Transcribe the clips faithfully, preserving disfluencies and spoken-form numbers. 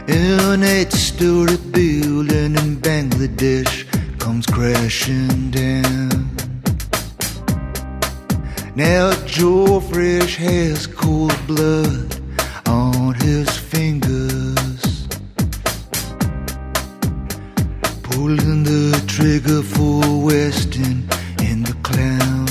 An eight-story building in Bangladesh comes crashing down. Now Joe Fresh has cold blood on his fingers, pulling the trigger for Weston and the Clowns.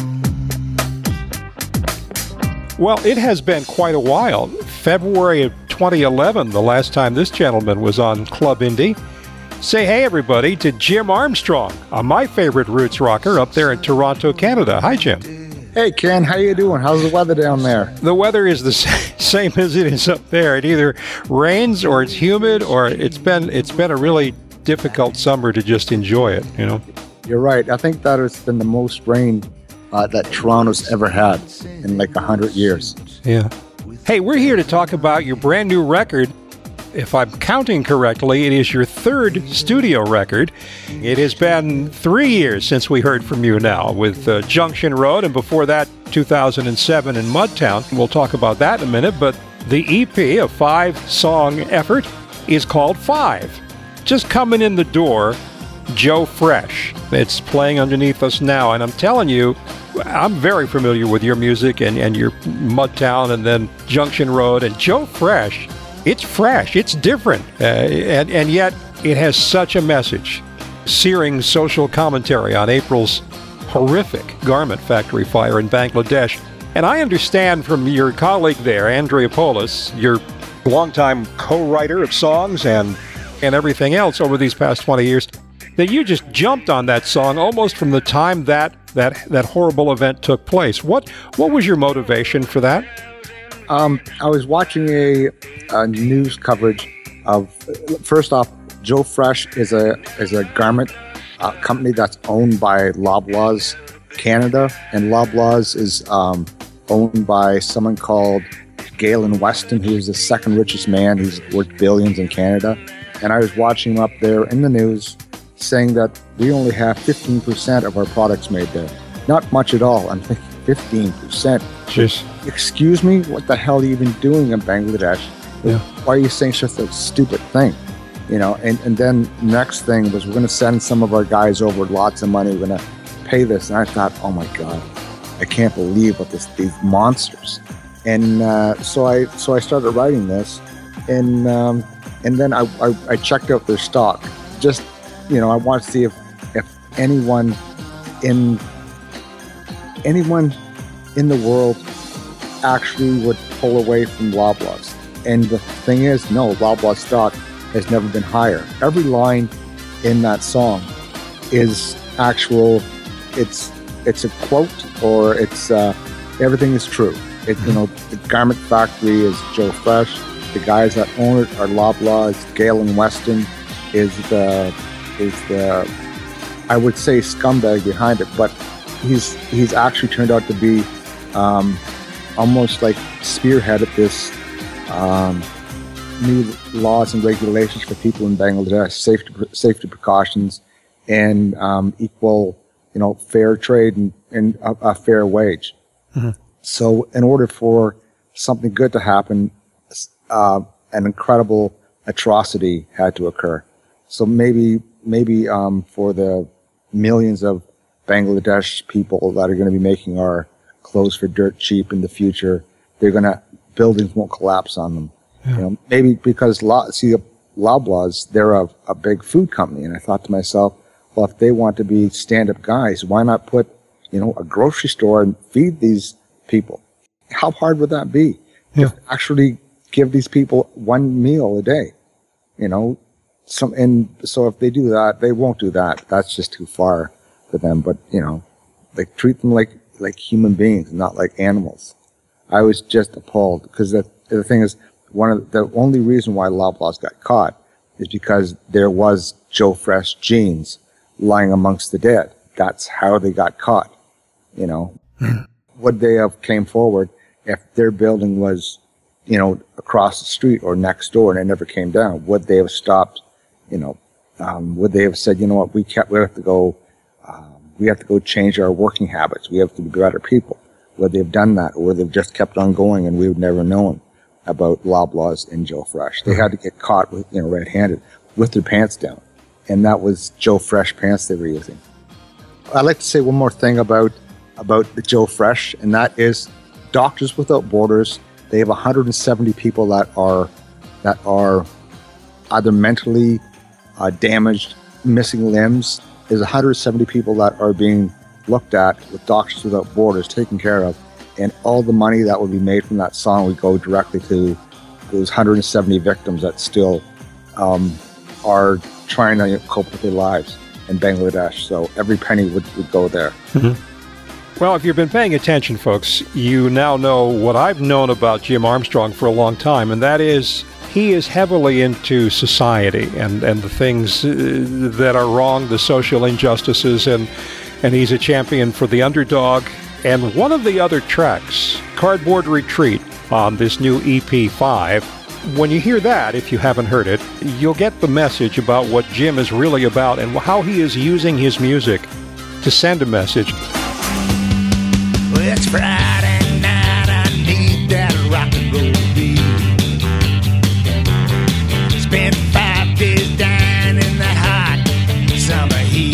Well, it has been quite a while. February of twenty eleven, the last time this gentleman was on Club Indie. Say hey, everybody, to Jim Armstrong, uh, my favorite roots rocker up there in Toronto, Canada. Hi, Jim. Hey, Ken, how you doing? How's the weather down there? The weather is the same as it is up there. It either rains or it's humid, or it's been it's been a really difficult summer to just enjoy it, you know? You're right. I think that has been the most rain uh, that Toronto's ever had in like a hundred years. Yeah. Hey, we're here to talk about your brand new record. If I'm counting correctly, it is your third studio record. It has been three years since we heard from you now with uh, Junction Road, and before that, two thousand seven in Mudtown. We'll talk about that in a minute, but the E P, a five-song effort, is called Five. Just coming in the door, Joe Fresh. It's playing underneath us now, and I'm telling you, I'm very familiar with your music and, and your Mudtown and then Junction Road, and Joe Fresh. It's fresh, it's different, uh, and, and yet it has such a message. Searing social commentary on April's horrific garment factory fire in Bangladesh. And I understand from your colleague there, Andrea Polis, your longtime co-writer of songs and, and everything else over these past twenty years, that you just jumped on that song almost from the time that that, that horrible event took place. What, what was your motivation for that? Um, I was watching a, a news coverage of, first off, Joe Fresh is a is a garment uh, company that's owned by Loblaws Canada, and Loblaws is um, owned by someone called Galen Weston, who is the second richest man. He's worth billions in Canada. And I was watching him up there in the news saying that we only have fifteen percent of our products made there. Not much at all. I'm thinking fifteen percent. Jeez. Excuse me, what the hell are you even doing in Bangladesh? Yeah. Why are you saying such a stupid thing? You know, and, and then next thing was we're going to send some of our guys over with lots of money. We're going to pay this. And I thought, oh my God, I can't believe what this, these monsters. And uh, so I so I started writing this, and um, and then I, I, I checked out their stock. Just, you know, I want to see if, if anyone in anyone in the world actually would pull away from Loblaws. And the thing is, no, Loblaws stock has never been higher. Every line in that song is actual, it's it's a quote, or it's uh, everything is true. It, you know, the garment factory is Joe Fresh. The guys that own it are Loblaws. Galen Weston is the is the I would say scumbag behind it, but he's he's actually turned out to be um, almost like spearheaded this um, new laws and regulations for people in Bangladesh, safety safety precautions, and um, equal, you know, fair trade and, and a, a fair wage. Mm-hmm. So, in order for something good to happen, uh, an incredible atrocity had to occur. So maybe maybe um, for the millions of Bangladesh people that are going to be making our clothes for dirt cheap in the future, they're going to buildings won't collapse on them. Yeah. You know, maybe because La, see Loblaws, they're a, a big food company, and I thought to myself, well, if they want to be stand-up guys, why not put, you know, a grocery store and feed these people? How hard would that be? Yeah. To actually give these people one meal a day, you know? Some, and so if they do that, they won't do that. That's just too far for them. But, you know, like treat them like, like human beings, not like animals. I was just appalled because the, the thing is, one of the, the only reason why Loblaws got caught is because there was Joe Fresh jeans lying amongst the dead. That's how they got caught, you know. Mm. Would they have came forward if their building was, you know, across the street or next door and it never came down? Would they have stopped, you know, um, would they have said, you know what, we can't, we have to go, um, we have to go change our working habits. We have to be better people. Would they have done that, or would they have just kept on going and we would never known? about Loblaws and Joe Fresh. They had to get caught with, you know, red-handed with their pants down. And that was Joe Fresh pants they were using. I'd like to say one more thing about, about the Joe Fresh, and that is Doctors Without Borders. They have one hundred seventy people that are, that are either mentally uh, damaged, missing limbs. There's one hundred seventy people that are being looked at with Doctors Without Borders, taken care of. And all the money that would be made from that song would go directly to those one hundred seventy victims that still um, are trying to cope with their lives in Bangladesh. So every penny would, would go there. Mm-hmm. Well, if you've been paying attention, folks, you now know what I've known about Jim Armstrong for a long time, and that is he is heavily into society and, and the things uh, that are wrong, the social injustices, and, and he's a champion for the underdog. And one of the other tracks, Cardboard Retreat, on this new E P five, when you hear that, if you haven't heard it, you'll get the message about what Jim is really about and how he is using his music to send a message. Well, it's Friday night, I need that rock and roll beat. Spent five days down in the hot summer heat.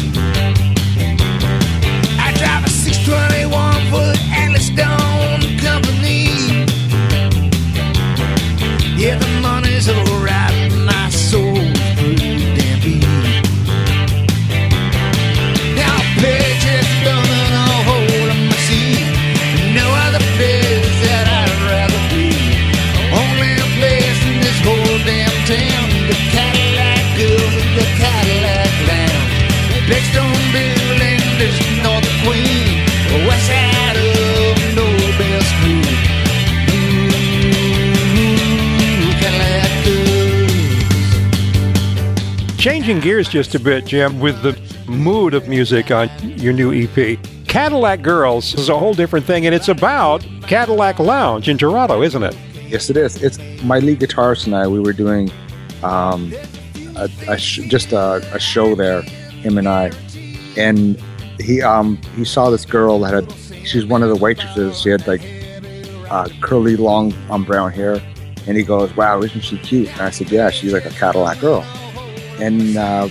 I drive a six twenty-one foot Atlas Stone Company. Yeah, the money's alright, my soul's pretty damn beat. Now page is burning a hole in my seat. No other place that I'd rather be. Only a place in this whole damn town. The Cadillac girls and the Cadillac lounge. Blackstone building, there's North Queen. West side of Nobel Street. Changing gears just a bit, Jim, with the mood of music on your new E P. Cadillac Girls is a whole different thing, and it's about Cadillac Lounge in Toronto, isn't it? Yes, it is. It's my lead guitarist and I, we were doing um, a, a sh- just a, a show there, him and I. And he um, he saw this girl that had, she was one of the waitresses. She had like uh, curly, long um, brown hair. And he goes, wow, isn't she cute? And I said, yeah, she's like a Cadillac girl. And uh,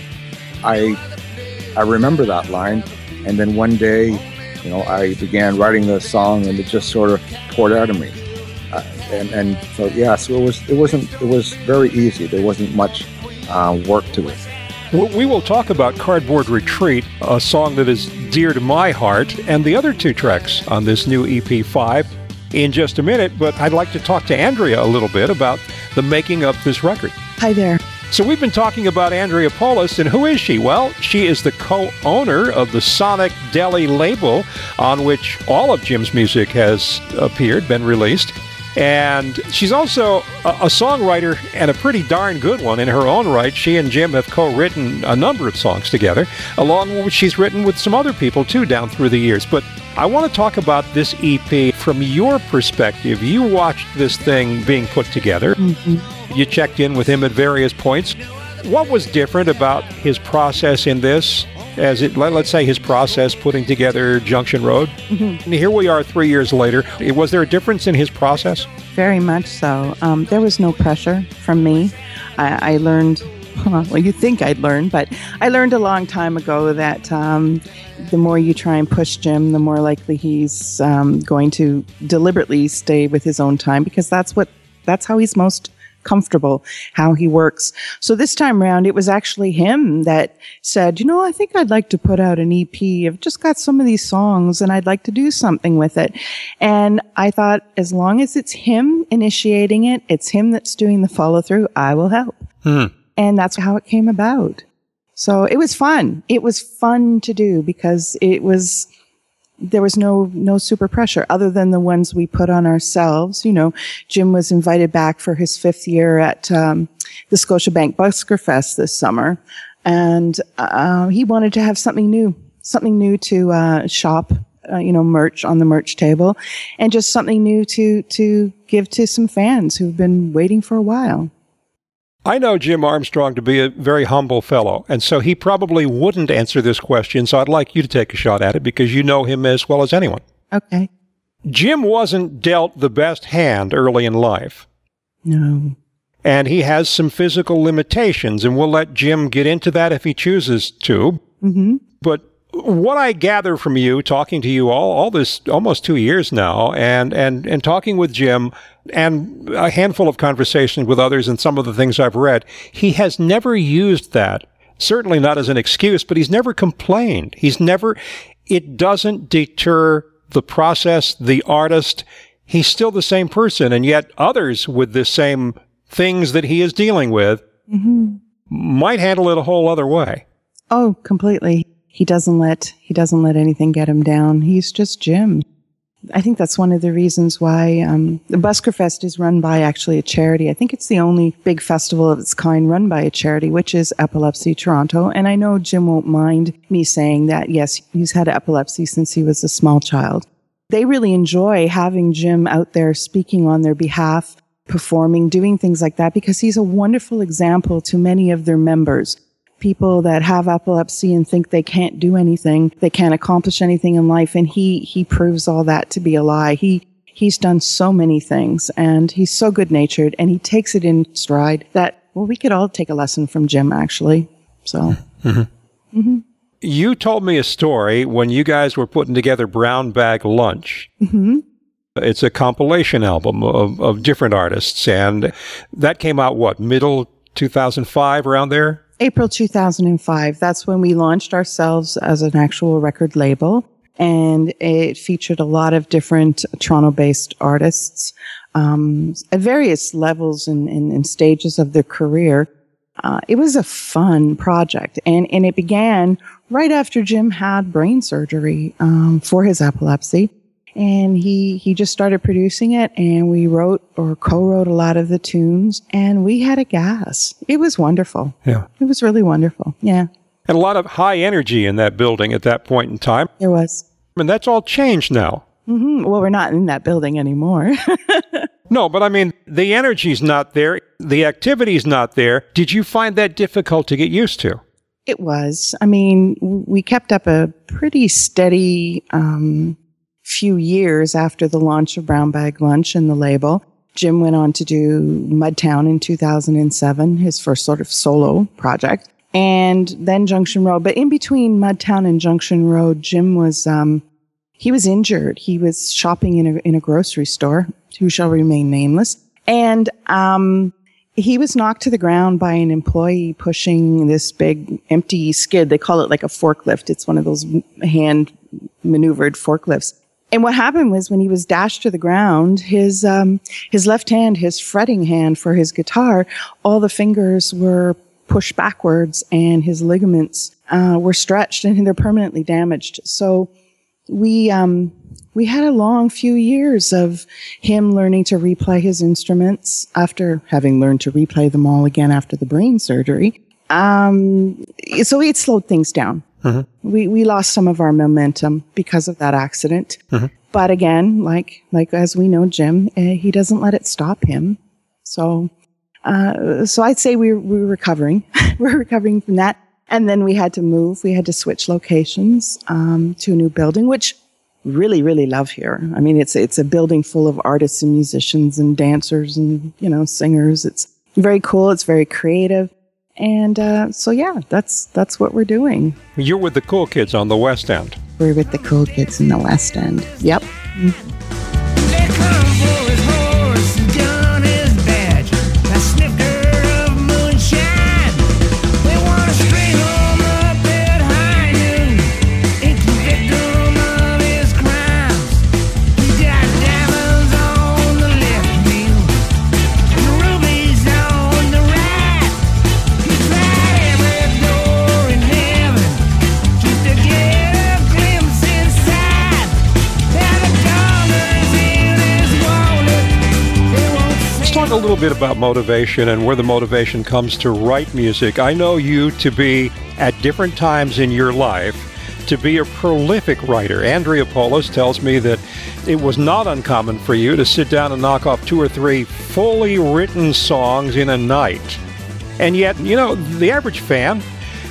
I I remember that line, and then one day, you know, I began writing the song, and it just sort of poured out of me. Uh, and and so yeah, so it was it wasn't it was very easy. There wasn't much uh, work to it. Well, we will talk about Cardboard Retreat, a song that is dear to my heart, and the other two tracks on this new E P five in just a minute. But I'd like to talk to Andrea a little bit about the making of this record. Hi there. So we've been talking about Andrea Polis, and who is she? Well, she is the co-owner of the Sonic Deli label, on which all of Jim's music has appeared, been released. And she's also a, a songwriter, and a pretty darn good one in her own right. She and Jim have co-written a number of songs together, along with which she's written with some other people, too, down through the years. But I want to talk about this E P from your perspective. You watched this thing being put together. Mm-hmm. You checked in with him at various points. What was different about his process in this, as it, let, let's say his process putting together Junction Road? Mm-hmm. And here we are three years later. Was there a difference in his process? Very much so. Um, there was no pressure from me. I, I learned, well, you think I'd learn, but I learned a long time ago that um, the more you try and push Jim, the more likely he's um, going to deliberately stay with his own time, because that's what that's how he's most comfortable, how he works. So this time around, it was actually him that said, you know, I think I'd like to put out an E P. I've just got some of these songs and I'd like to do something with it. And I thought, as long as it's him initiating it, it's him that's doing the follow through, I will help. Hmm. And that's how it came about. So it was fun. It was fun to do because it was, there was no, no super pressure other than the ones we put on ourselves. You know, Jim was invited back for his fifth year at, um, the Scotiabank Busker Fest this summer. And, uh, he wanted to have something new, something new to, uh, shop, uh, you know, merch on the merch table, and just something new to, to give to some fans who've been waiting for a while. I know Jim Armstrong to be a very humble fellow, and so he probably wouldn't answer this question, so I'd like you to take a shot at it because you know him as well as anyone. Okay. Jim wasn't dealt the best hand early in life. No. And he has some physical limitations, and we'll let Jim get into that if he chooses to. Mm-hmm. But what I gather from you, talking to you all, all this almost two years now, and, and, and talking with Jim, and a handful of conversations with others and some of the things I've read, he has never used that, certainly not as an excuse, but he's never complained. He's never, it doesn't deter the process, the artist. He's still the same person, and yet others with the same things that he is dealing with mm-hmm. might handle it a whole other way. Oh, completely. He doesn't let he doesn't let anything get him down. He's just Jim. I think that's one of the reasons why um, the Busker Fest is run by actually a charity. I think it's the only big festival of its kind run by a charity, which is Epilepsy Toronto. And I know Jim won't mind me saying that, yes, he's had epilepsy since he was a small child. They really enjoy having Jim out there speaking on their behalf, performing, doing things like that, because he's a wonderful example to many of their members. People that have epilepsy and think they can't do anything, they can't accomplish anything in life, and he he proves all that to be a lie. He he's done so many things, and he's so good-natured, and he takes it in stride that, well, we could all take a lesson from Jim, actually. So, mm-hmm. Mm-hmm. You told me a story when you guys were putting together Brown Bag Lunch. Mm-hmm. It's a compilation album of, of different artists, and that came out, what, middle two thousand five, around there? April two thousand five. That's when we launched ourselves as an actual record label, and it featured a lot of different Toronto-based artists um, at various levels and, and, and stages of their career. Uh, it was a fun project, and, and it began right after Jim had brain surgery um, for his epilepsy. And he, he just started producing it, and we wrote or co-wrote a lot of the tunes, and we had a gas. It was wonderful. Yeah. It was really wonderful. Yeah. And a lot of high energy in that building at that point in time. There was. And that's all changed now. Mm-hmm. Well, we're not in that building anymore. No, but I mean, the energy's not there. The activity's not there. Did you find that difficult to get used to? It was. I mean, we kept up a pretty steady um few years after the launch of Brown Bag Lunch and the label. Jim went on to do Mudtown in two thousand seven, his first sort of solo project, and then Junction Road. But in between Mudtown and Junction Road, Jim was, um, he was injured. He was shopping in a, in a grocery store, who shall remain nameless. And, um, he was knocked to the ground by an employee pushing this big empty skid. They call it like a forklift. It's one of those hand maneuvered forklifts. And what happened was when he was dashed to the ground, his um, his left hand, his fretting hand for his guitar, all the fingers were pushed backwards, and his ligaments uh, were stretched, and they're permanently damaged. So we um, we had a long few years of him learning to replay his instruments after having learned to replay them all again after the brain surgery. Um, so it slowed things down. Mm-hmm. We we lost some of our momentum because of that accident. Mm-hmm. But again, like like as we know, Jim, uh, he doesn't let it stop him. So uh, so I'd say we're we're recovering. We're recovering from that. And then we had to move. We had to switch locations um, to a new building, which really really love here. I mean, it's it's a building full of artists and musicians and dancers and you know singers. It's very cool. It's very creative. And uh, so, yeah, that's that's what we're doing. You're with the cool kids on the West End. We're with the cool kids in the West End. Yep. Mm-hmm. A little bit about motivation and where the motivation comes to write music. I know you to be, at different times in your life, to be a prolific writer. Andrea Polis tells me that it was not uncommon for you to sit down and knock off two or three fully written songs in a night. And yet, you know, the average fan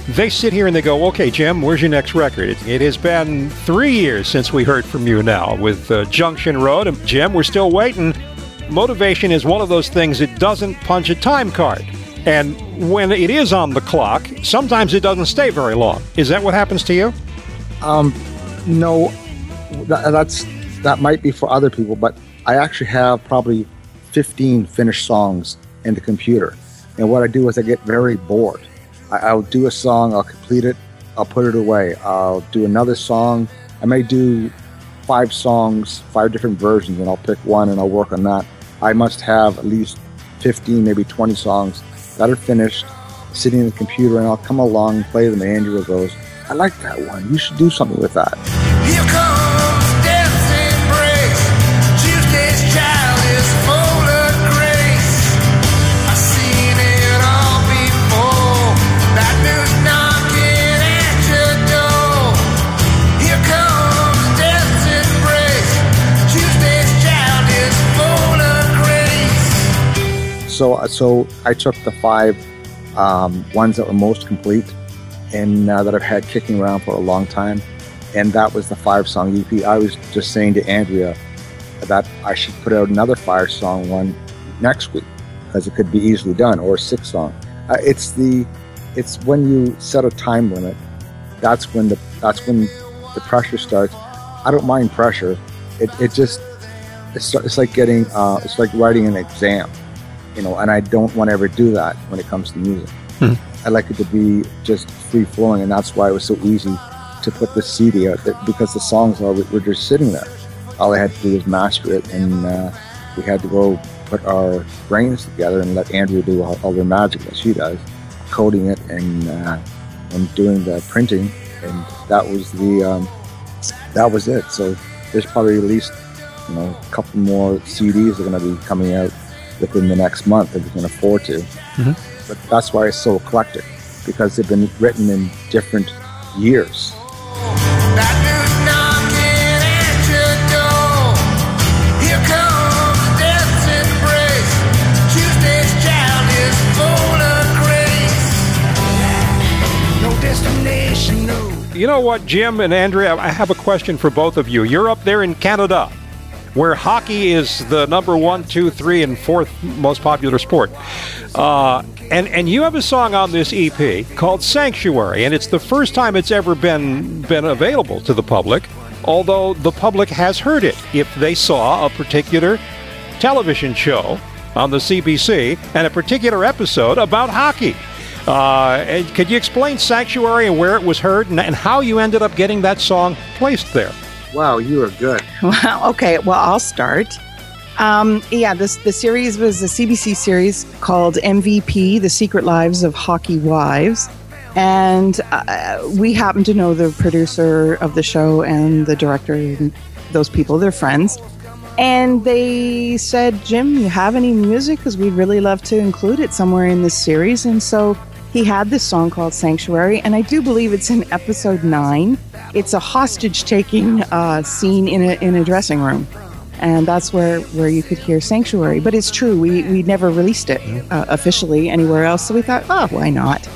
they sit here and they go, okay, Jim, where's your next record? It, it has been three years since we heard from you now with uh, Junction Road. And Jim, we're still waiting. Motivation is one of those things that doesn't punch a time card. And when it is on the clock, sometimes it doesn't stay very long. Is that what happens to you? Um, no, that, that's that might be for other people, but I actually have probably fifteen finished songs in the computer. And what I do is I get very bored. I, I'll do a song, I'll complete it, I'll put it away. I'll do another song. I may do five songs, five different versions, and I'll pick one and I'll work on that. I must have at least fifteen, maybe twenty songs that are finished, sitting in the computer, and I'll come along and play them, and Andrea goes, I like that one. You should do something with that. Here comes death's embrace. Tuesday's child is full of grace. I've seen it all before. That news knocking at your door. Here comes death's embrace. Tuesday's child is full of grace. So, so I took the five um, ones that were most complete and uh, that I've had kicking around for a long time, and that was the five-song E P. I was just saying to Andrea that I should put out another five-song one next week because it could be easily done, or a six-song. Uh, it's the, it's when you set a time limit. That's when the that's when the pressure starts. I don't mind pressure. It it just it's it's like getting uh, it's like writing an exam, you know. And I don't want to ever do that when it comes to music. Mm-hmm. I like it to be just free-flowing, and that's why it was so easy to put the C D out, that, because the songs are, were just sitting there. All I had to do was master it, and uh, we had to go put our brains together and let Andrea do all, all the magic that she does, coding it and uh, and doing the printing, and that was the um, that was it. So there's probably at least, you know, a couple more C Ds are going to be coming out within the next month if we can afford to. Mm-hmm. But that's why it's so eclectic, because they've been written in different years. That news knocking at your door. Here comes death's embrace. Tuesday's child is full of grace. No destination, no. You know what, Jim and Andrea, I have a question for both of you. You're up there in Canada, where hockey is the number one, two, three, and fourth most popular sport. Uh, and, and you have a song on this E P called Sanctuary, and it's the first time it's ever been, been available to the public, although the public has heard it if they saw a particular television show on the C B C and a particular episode about hockey. Uh, and could you explain Sanctuary and where it was heard and, and how you ended up getting that song placed there? Wow, you are good. Wow. Okay. Well, I'll start. Um, yeah, this the series was a C B C series called M V P: The Secret Lives of Hockey Wives, and uh, we happen to know the producer of the show and the director. And those people, they're friends, and they said, "Jim, you have any music? Because we'd really love to include it somewhere in this series." And so he had this song called Sanctuary, and I do believe it's in episode nine. It's a hostage-taking uh, scene in a in a dressing room, and that's where, where you could hear Sanctuary. But it's true, we we never released it uh, officially anywhere else, so we thought, oh, why not?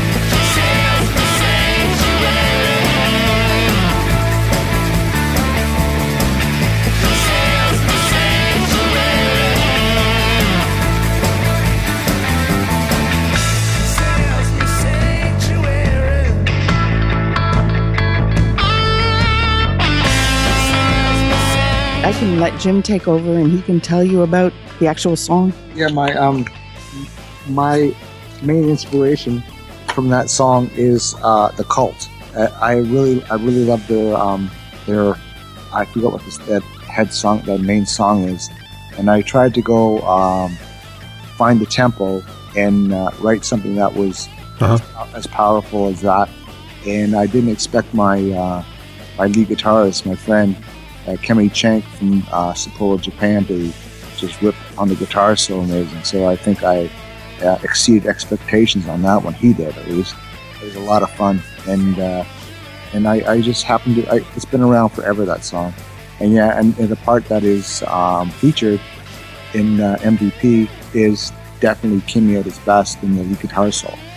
I can let Jim take over, and he can tell you about the actual song. Yeah, my um, my main inspiration from that song is uh, the Cult. Uh, I really, I really love their um, their. I forgot what this, that head song, that main song is, and I tried to go um, find the tempo and uh, write something that was uh-huh. as, as powerful as that. And I didn't expect my uh, my lead guitarist, my friend. Uh, Kemi Chank from uh, Sapporo, Japan, to just rip on the guitar so amazing. So I think I uh, exceeded expectations on that one. He did, at least. It was a lot of fun, and uh, and I, I just happened to. I, it's been around forever, that song, and yeah, and, and the part that is um, featured in uh, M V P is definitely Kimi at his best in the lead guitar solo.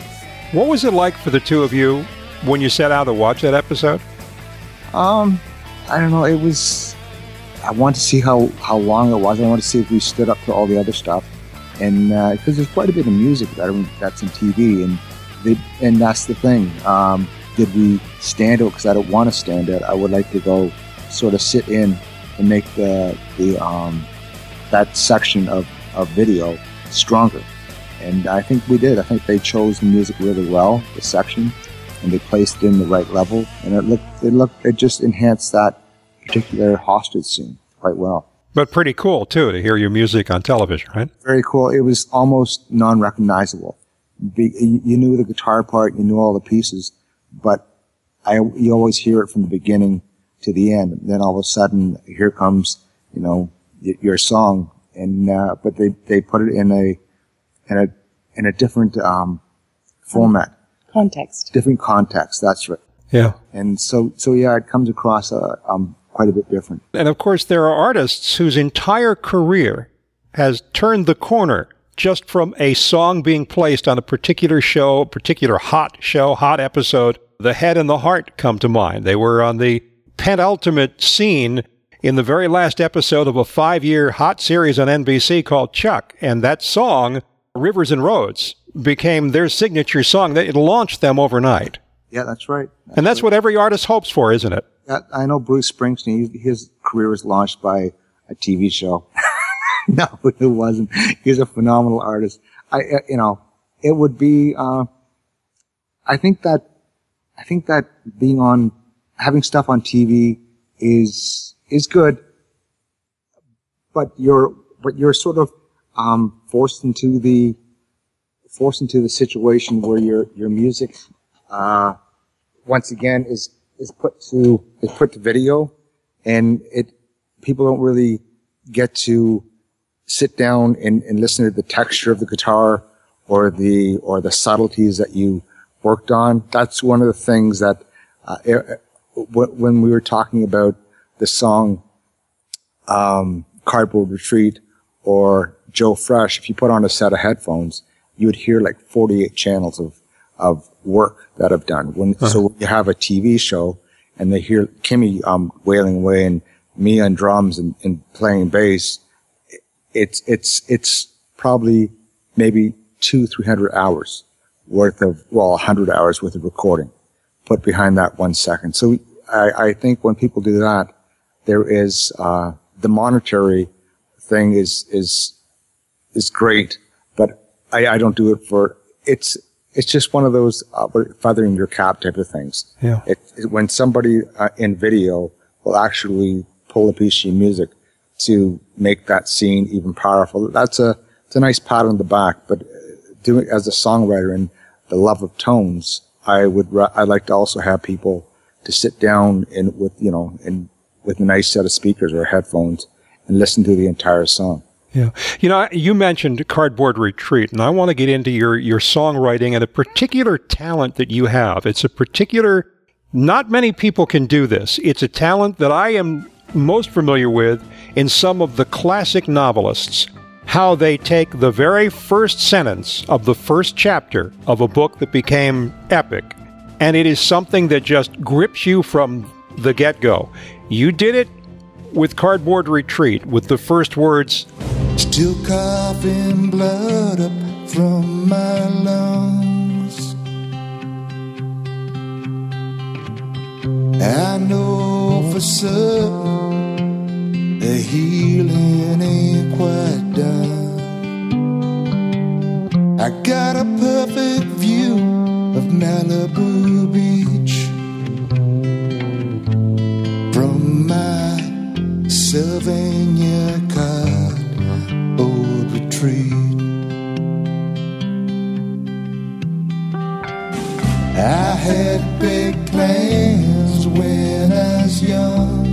What was it like for the two of you when you set out to watch that episode? Um, I don't know. It was. I wanted to see how, how long it was. I wanted to see if we stood up to all the other stuff, and because uh, there's quite a bit of music that that's in T V, and they, and that's the thing. Um, did we stand out? Because I don't want to stand out. I would like to go sort of sit in and make the the um, that section of, of video stronger. And I think we did. I think they chose the music really well, the section, and they placed it in the right level. And it looked, it looked, it just enhanced that particular hostage scene quite well. But pretty cool, too, to hear your music on television, right? Very cool. It was almost non-recognizable. You knew the guitar part, you knew all the pieces, but I, you always hear it from the beginning to the end. And then all of a sudden, here comes, you know, your song. And, uh, but they, they put it in a, in a, in a different, um, format. Context. Different context, that's right. Yeah. And so, so yeah, it comes across, uh, um, quite a bit different. And of course, there are artists whose entire career has turned the corner just from a song being placed on a particular show, a particular hot show, hot episode. The Head and the Heart come to mind. They were on the penultimate scene in the very last episode of a five-year hot series on N B C called Chuck. And that song, Rivers and Roads, became their signature song. It launched them overnight. Yeah, that's right. That's and that's right. what every artist hopes for, isn't it? Yeah, I know Bruce Springsteen, his career was launched by a T V show. No, it wasn't. He's a phenomenal artist. I, you know, it would be, uh, I think that, I think that being on, having stuff on T V is, is good, but you're, but you're sort of, um, forced into the, forced into the situation where your, your music, uh, once again is, is put to, is put to video, and it, people don't really get to sit down and, and listen to the texture of the guitar or the, or the subtleties that you worked on. That's one of the things that, uh, it, when we were talking about the song, um, Cardboard Retreat or Joe Fresh, if you put on a set of headphones, you would hear like forty-eight channels of, of work that I've done. When, uh-huh. So when you have a T V show and they hear Kimmy, um, wailing away and me on drums and, and playing bass, it's, it's, it's probably maybe two, three hundred hours worth of, well, a hundred hours worth of recording put behind that one second. So I, I think when people do that, there is, uh, the monetary thing is, is, is great, but I, I don't do it for, it's, it's just one of those, uh, feathering your cap type of things. Yeah. It, it, when somebody, uh, in video will actually pull a piece of your music to make that scene even powerful, that's a, it's a nice pat on the back, but doing, as a songwriter and the love of tones, I would, I'd like to also have people to sit down and with, you know, and with a nice set of speakers or headphones and listen to the entire song. Yeah. You know, you mentioned Cardboard Retreat, and I want to get into your, your songwriting and a particular talent that you have. It's a particular, not many people can do this. It's a talent that I am most familiar with in some of the classic novelists, how they take the very first sentence of the first chapter of a book that became epic, and it is something that just grips you from the get-go. You did it with Cardboard Retreat, with the first words, "Still coughing blood up from my lungs. I know for certain the healing ain't quite done. I got a perfect view of Malibu Beach from my Sylvania Cardboard Retreat. I had big plans when I was young."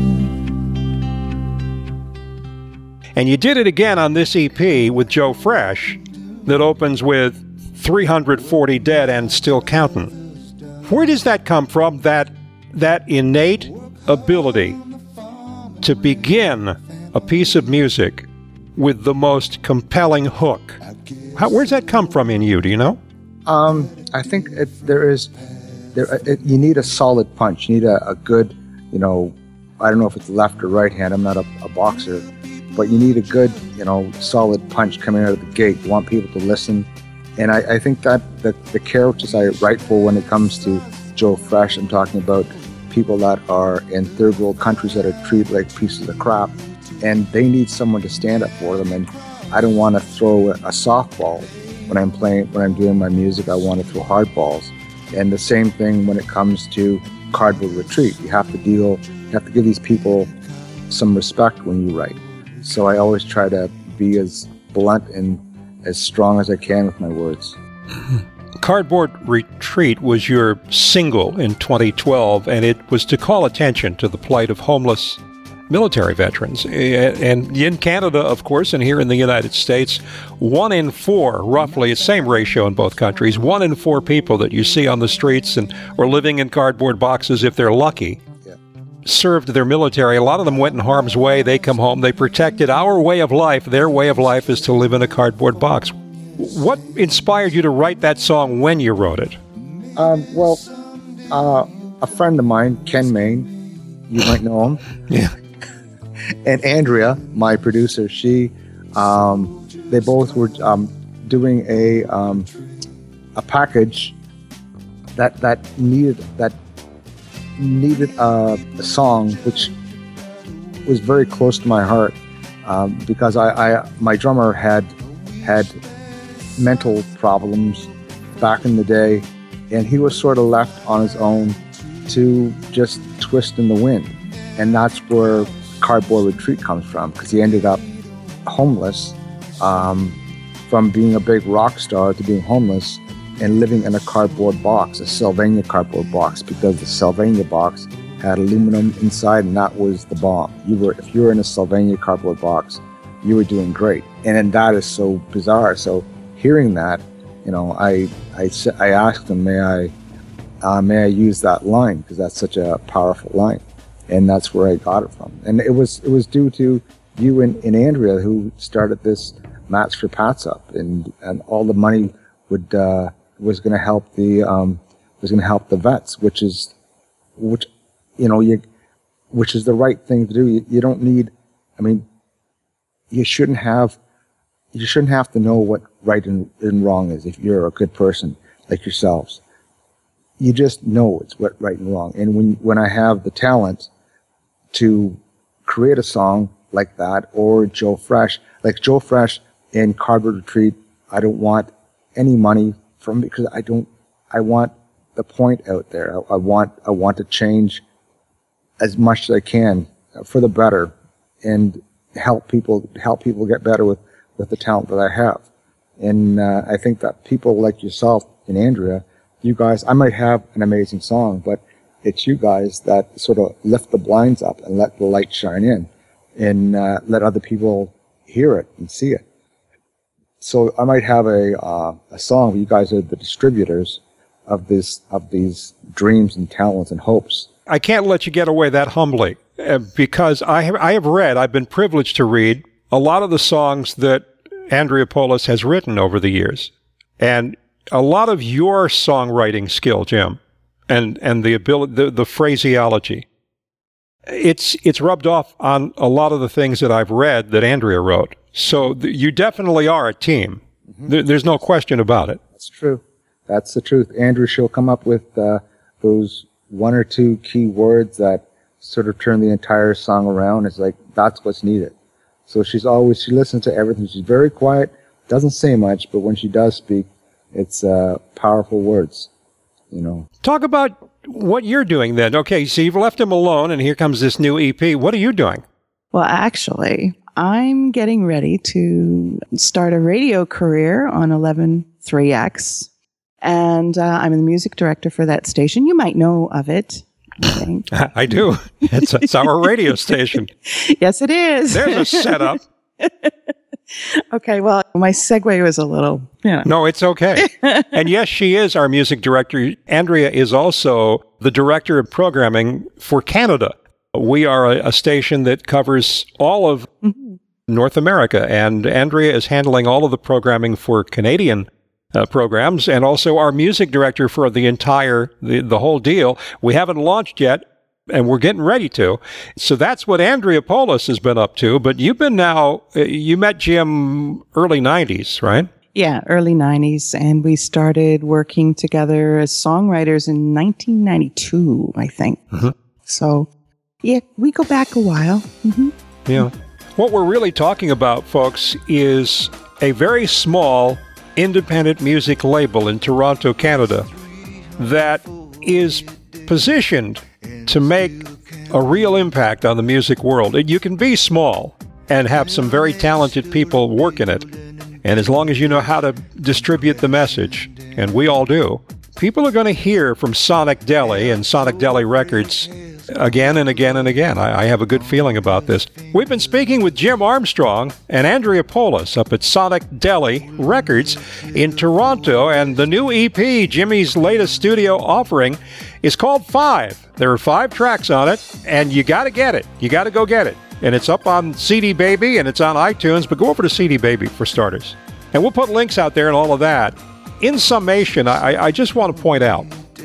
And you did it again on this E P with Joe Fresh that opens with three hundred forty dead and still counting. Where does that come from, that that innate ability to begin a piece of music with the most compelling hook? How, where's that come from in you, do you know? Um, I think it, there is, there it, you need a solid punch. You need a, a good, you know, I don't know if it's left or right hand. I'm not a, a boxer, but you need a good, you know, solid punch coming out of the gate. You want people to listen. And I, I think that the, the characters I write for when it comes to Joe Fresh, I'm talking about people that are in third world countries that are treated like pieces of crap, and they need someone to stand up for them. And I don't want to throw a, a softball when I'm playing, when I'm doing my music. I want to throw hard balls. And the same thing when it comes to Cardboard Retreat. You have to deal, you have to give these people some respect when you write. So I always try to be as blunt and as strong as I can with my words. Cardboard Retreat was your single in twenty twelve, and it was to call attention to the plight of homeless military veterans. And in Canada, of course, and here in the United States, one in four, roughly, same ratio in both countries, one in four people that you see on the streets and or living in cardboard boxes, if they're lucky, yeah, served their military. A lot of them went in harm's way. They come home. They protected our way of life. Their way of life is to live in a cardboard box. What inspired you to write that song when you wrote it? Um, well, uh, a friend of mine, Ken Main, you might know him. Yeah. And Andrea, my producer, she, um, they both were um, doing a um, a package that that needed that needed uh, a song which was very close to my heart, um, because I, I my drummer had had mental problems back in the day, and he was sort of left on his own to just twist in the wind, and that's where Cardboard Retreat comes from, because he ended up homeless, um, from being a big rock star to being homeless and living in a cardboard box, a Sylvania cardboard box, because the Sylvania box had aluminum inside, and that was the bomb. You were, if you were in a Sylvania cardboard box, you were doing great, and then that is so bizarre. So hearing that, you know, I I I asked him, may I uh, may I use that line, because that's such a powerful line. And that's where I got it from. And it was it was due to you and, and Andrea, who started this Mats for Pats up, and, and all the money would uh, was going to help the um, was going to help the vets, which is which you know you which is the right thing to do. You, you don't need, I mean, you shouldn't have you shouldn't have to know what right and, and wrong is if you're a good person like yourselves. You just know it's what right and wrong. And when when I have the talent to create a song like that, or Joe Fresh, like Joe Fresh in Cardboard Retreat, I don't want any money from it, because I don't, I want the point out there. I, I want, I want to change as much as I can for the better, and help people, help people get better with, with the talent that I have. And uh, I think that people like yourself and Andrea, you guys, I might have an amazing song, but it's you guys that sort of lift the blinds up and let the light shine in, and uh, let other people hear it and see it. So I might have a uh, a song, but you guys are the distributors of this of these dreams and talents and hopes. I can't let you get away that humbly, uh, because I have I have read, I've been privileged to read a lot of the songs that Andrea Polis has written over the years, and a lot of your songwriting skill, Jim, and and the ability, the, the phraseology, it's it's rubbed off on a lot of the things that I've read that Andrea wrote. So th- you definitely are a team. Mm-hmm. There, there's no question about it. That's true. That's the truth. Andrea, she'll come up with uh, those one or two key words that sort of turn the entire song around. It's like, that's what's needed. So she's always, she listens to everything. She's very quiet, doesn't say much, but when she does speak, it's uh, powerful words, you know. Talk about what you're doing then. Okay, so you've left him alone, and here comes this new E P. What are you doing? Well, actually, I'm getting ready to start a radio career on eleven three X, and uh, I'm the music director for that station. You might know of it, I think. I do. It's, it's our radio station. Yes, it is. There's a setup. Okay, well, my segue was a little, you know. No, it's okay. And yes, she is our music director. Andrea is also the director of programming for Canada. We are a, a station that covers all of mm-hmm. North America, and Andrea is handling all of the programming for Canadian uh, programs, and also our music director for the entire, the, the whole deal. We haven't launched yet, and we're getting ready to. So that's what Andrea Polis has been up to. But you've been now, uh, you met Jim early nineties, right? Yeah, early nineties. And we started working together as songwriters in nineteen ninety-two, I think. Mm-hmm. So, yeah, we go back a while. Mm-hmm. Yeah. What we're really talking about, folks, is a very small independent music label in Toronto, Canada, that is positioned to make a real impact on the music world. You can be small and have some very talented people work in it. And as long as you know how to distribute the message, and we all do, people are going to hear from Sonic Deli and Sonic Deli Records again and again and again. I, I have a good feeling about this. We've been speaking with Jim Armstrong and Andrea Polis up at Sonic Deli Records in Toronto, and the new E P, Jimmy's latest studio offering, is called Five. There are five tracks on it, and you got to get it. You got to go get it. And it's up on C D Baby, and it's on iTunes, but go over to C D Baby for starters. And we'll put links out there and all of that. In summation, I, I just want to point out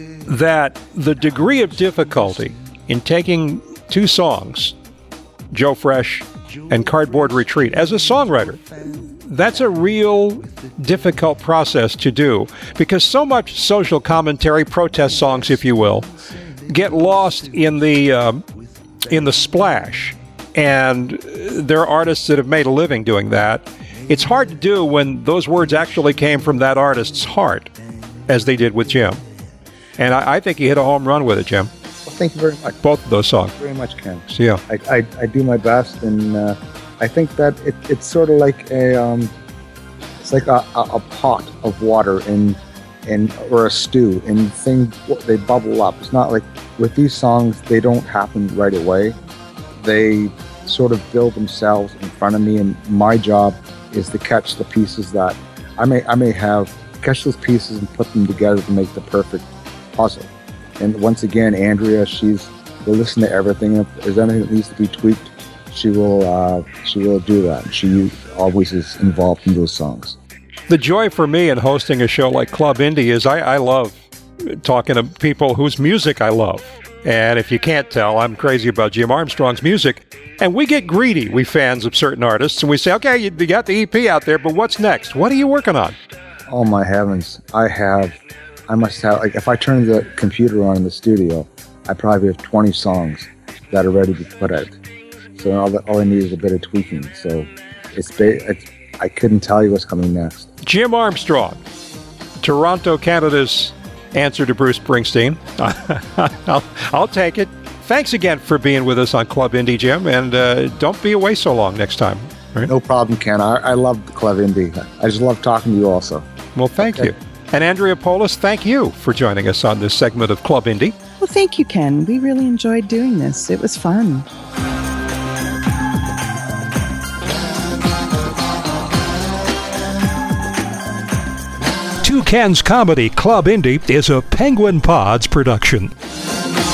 that the degree of difficulty in taking two songs, Joe Fresh and Cardboard Retreat, as a songwriter, that's a real difficult process to do, because so much social commentary, protest songs, if you will, get lost in the uh, in the splash. And there are artists that have made a living doing that. It's hard to do when those words actually came from that artist's heart, as they did with Jim. And I, I think you hit a home run with it, Jim. Well, thank you very much. Both of those songs. Very much, Ken. So, yeah. I, I, I do my best, and uh, I think that it, it's sort of like a um, it's like a, a, a pot of water in in or a stew, and things they bubble up. It's not like with these songs; they don't happen right away. They sort of build themselves in front of me, and my job is to catch the pieces that I may I may have catch those pieces and put them together to make the perfect puzzle. And once again, Andrea, she's will listen to everything. If there's anything that needs to be tweaked, she will uh, she will do that. She always is involved in those songs. The joy for me in hosting a show like Club Indie is I, I love talking to people whose music I love. And if you can't tell, I'm crazy about Jim Armstrong's music. And we get greedy, we fans of certain artists, and we say, okay, you, you got the E P out there, but what's next? What are you working on? Oh, my heavens. I have, I must have, like, if I turn the computer on in the studio, I probably have twenty songs that are ready to be put out. So all, the, all I need is a bit of tweaking. So it's, it's I couldn't tell you what's coming next. Jim Armstrong, Toronto, Canada's answer to Bruce Springsteen. I'll, I'll take it. Thanks again for being with us on Club Indie, Jim, and uh, don't be away so long next time. Right? No problem, Ken. I, I love Club Indie. I just love talking to you also. Well, thank okay. you. And Andrea Polis, thank you for joining us on this segment of Club Indie. Well, thank you, Ken. We really enjoyed doing this. It was fun. Two Ken's Comedy Club Indie is a Penguin Pods production.